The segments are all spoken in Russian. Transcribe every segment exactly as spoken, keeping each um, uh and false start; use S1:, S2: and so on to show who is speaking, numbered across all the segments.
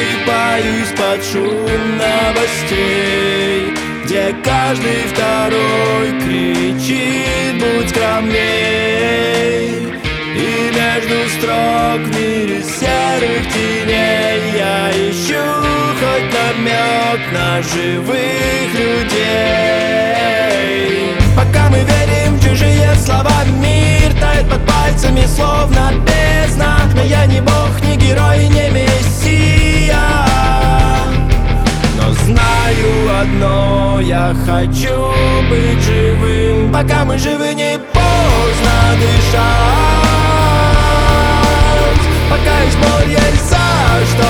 S1: просыпаюсь под шум новостей, где каждый второй кричит: будь скромней. И между строк в мире серых теней я ищу хоть намек на живых людей. Пока мы верим в чужие слова, мир тает под пальцами, словно бездна. Но я не бог, не герой, не мессия, но знаю одно: я хочу быть живым. Пока мы живы, не поздно дышать. Пока есть боль, есть за что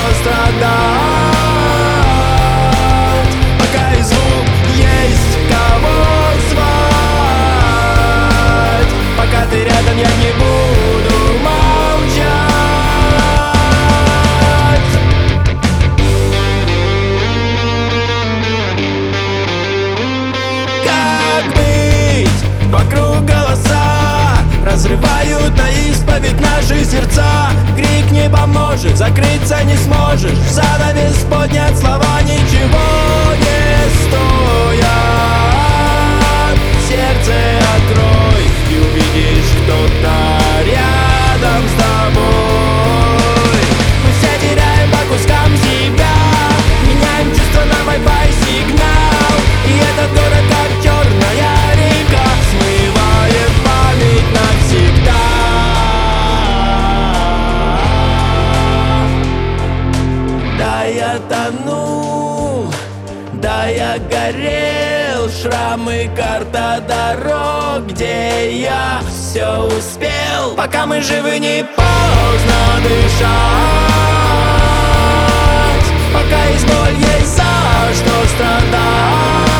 S1: страдать. Пока есть звук, есть кого звать. Пока ты рядом, я не буду молчать. Как быть? Вокруг голоса разрывают на исповедь наши сердца. Крик не поможет, закрыться не сможешь. Занавес поднят, слова ничего не стоят. Сердце открой и увидишь, кто-то рядом с тобой. Мы все теряем по кускам себя, меняем чувства на Wi-Fi сигнал. И этот город как черная река смывает память навсегда. Да, я тону, да, я горел. Шрамы, карта дорог, где я все успел. Пока мы живы, не поздно дышать. Пока есть боль, есть за что страдать.